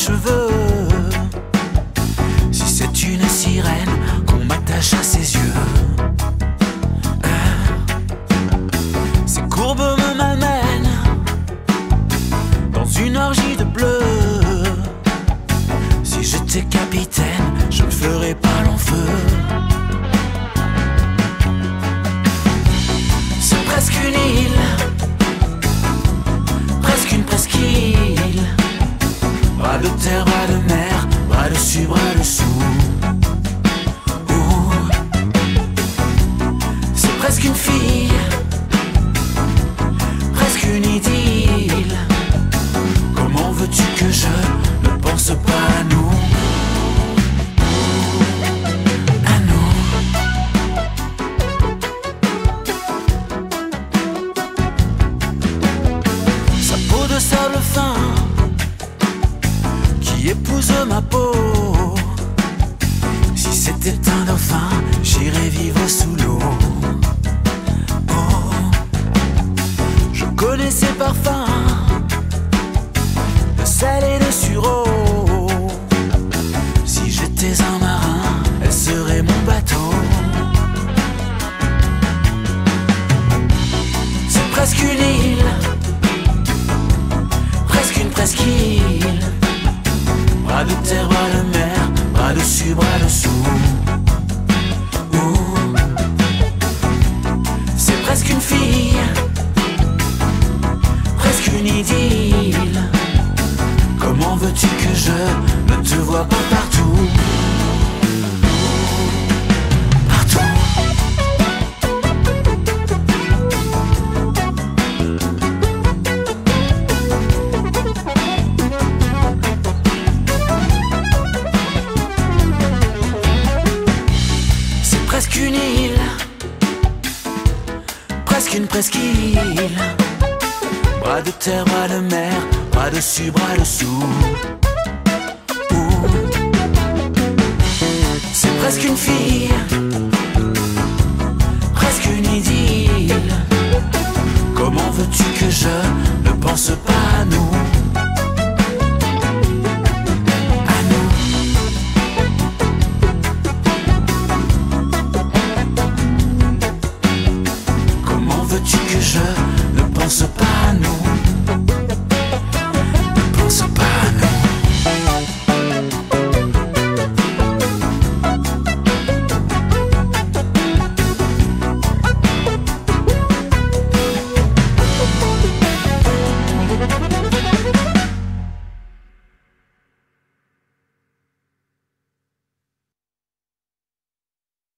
cheveux. Si c'est une sirène qu'on m'attache à ses yeux, ses courbes me malmènent dans une orgie de bleu. Si j'étais capitaine, je ne ferais pas long feu. C'est presque une île, presque une presqu'île. Bras de terre, bras de mer, bras dessus, bras dessous. C'est presque une fille, presque une idylle. Comment veux-tu que je ne pense pas à nous? À nous. Sa peau de sable fin qui épouse ma peau. Si c'était un dauphin, j'irais vivre sous l'eau. Oh, je connais ses parfums de sel et de sureau. Si j'étais un marin, elle serait mon bateau. C'est presque une île, presque une presqu'île. Bras de terre, bras de mer, bras dessus, bras dessous. C'est presque une fille, presque une idylle. Comment veux-tu que je ne te vois pas partout? Partout. C'est presque une île, presque une presqu'île. Bras de terre, bras de mer, bras dessus, bras dessous. C'est presque une fille, presque une idylle. Comment veux-tu que je ne pense pas